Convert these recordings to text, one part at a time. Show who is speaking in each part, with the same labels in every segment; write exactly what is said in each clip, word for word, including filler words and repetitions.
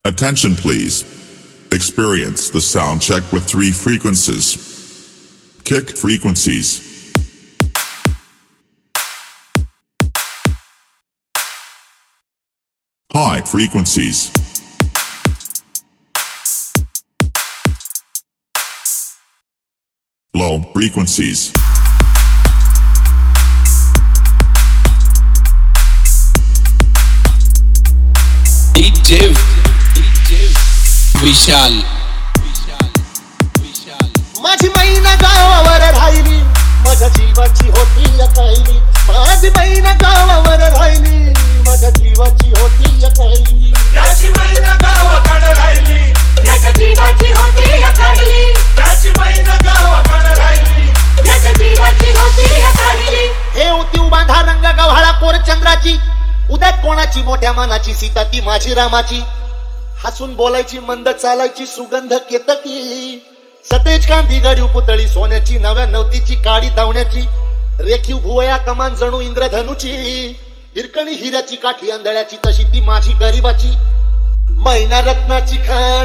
Speaker 1: Attention please. Experience the sound check with three frequencies. Kick frequencies. High frequencies. Low frequencies.
Speaker 2: D J Vishal
Speaker 3: माझी मैना गावावर राहिली, माझ्या जीवाची होती अकाईली. माझी मैना गावावर राहिली, माझ्या जीवाची होती अकाईली.
Speaker 4: त्याची मैना गावाकडे राहिली, त्याच्या जीवाची होती अकाईली. त्याची मैना गावाकडे राहिली, त्याच्या जीवाची होती अकाईली.
Speaker 3: हे होती बांधा रंग गव्हाळा कोर चंद्राची, उद्यात कोणाची मोठ्या मनाची, सीता ती माझी रामाची. हसून बोलायची, मंद चालायची, सुगंध केतकी. सतेज कांती गडी पुतळी सोन्याची, नव्या नवतीची काडी धावण्याची. रेखीव भुवया कमान जणू इंद्रधनुची, हिरकणी हिऱ्याची काठी अंधळ्याची, तशी ती माझी गरीबाची. मैना रत्नाची खाण,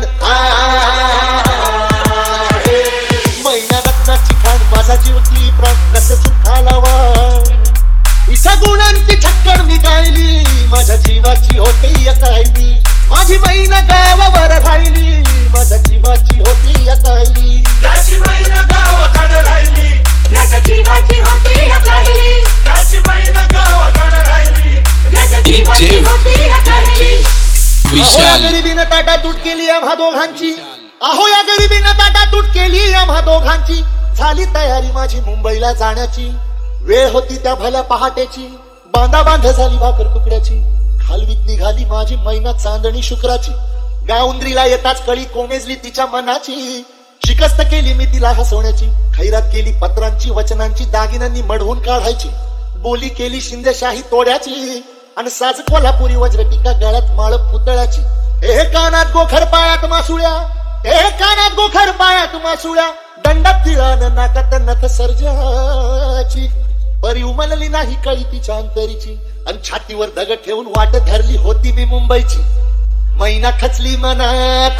Speaker 3: मैना रत्नाची खाण, माझा जीव ती प्राण नसे सुखाला वाण. इसा गुणांची छक्कड मी गायली, माझ्या जीवाची होती अकाईली. माझी मैना गावावर राहिली, माझ्या जीवाची होती अकाईली.
Speaker 4: त्याची मैना गावाकडे राहिली, त्याच्या जीवाची होती अकाईली. त्याची मैना गावाकडे राहिली, त्याच्या जीवाची होती अकाईली.
Speaker 3: अहो या
Speaker 2: विशाल
Speaker 3: गरिबीनं ताटा तूट केली आम्हा दोघांची, अहो या गरिबीनं ताटा तूट केली आम्हा दोघांची. झाली तयारी माझी मुंबईला जाण्याची, वेळ होती त्या भल्या पहाटेची. बांधा बांध झाली भाकर तुकड्याची, हलवीत निघाली माझी मैना चांदणी शुक्राची. गावंद्रीला येताच कळी कोमेजली तिच्या मनाची, शिकस्त केली मी तिला हसवण्याची. खैरात केली पत्रांची वचनांची, दागिन्यांनी मढवून काढायची. बोली केली शिंदेशाही तोड्याची, आणि साज कोल्हापुरी वज्रटिका गळ्यात माळ पुतळ्याची. हे कानात गोखर पायात मासुळ्या, हे कानात गोखर पायात मासुळ्या, दंडात तिळान नाकात नथ सर्जाची. परी उमलली नाही कळी तिच्या अंतरीची, आणि छातीवर दगड ठेवून वाट धरली होती मी मुंबईची. मैना खचली मनात,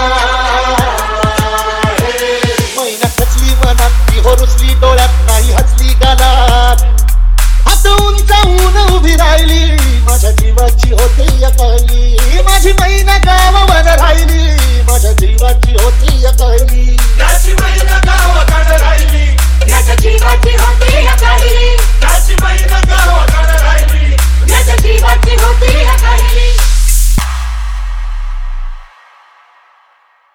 Speaker 3: मैना खचली मनात, ती हो रुसली डोळ्यात, नाही हसली गालात. हात उंचावून उभी राहिली, माझ्या जीवाची होती अकाईली. माझी मैना